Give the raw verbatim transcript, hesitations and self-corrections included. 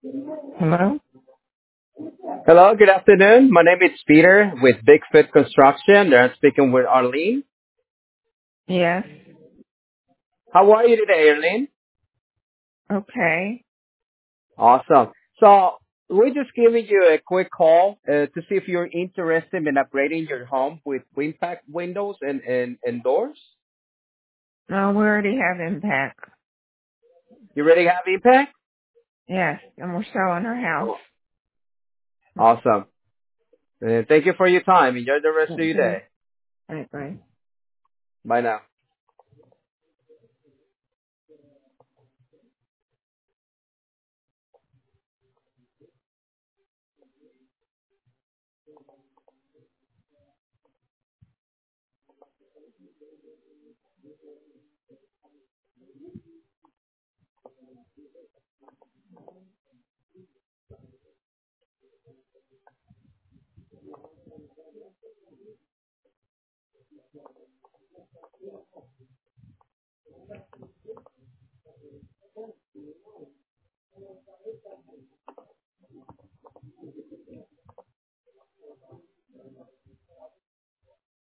Hello? Hello, good afternoon. My name is Peter with Bigfoot Construction. I'm speaking with Arlene. Yes. How are you today, Arlene? Okay. Awesome. So we're just giving you a quick call uh, to see if you're interested in upgrading your home with WinPack windows and, and, and doors. No, we already have impact. You already have Impact? Yes. And we're selling our house. Awesome. Uh, thank you for your time. Enjoy the rest of your day. Okay. Bye bye. Bye now.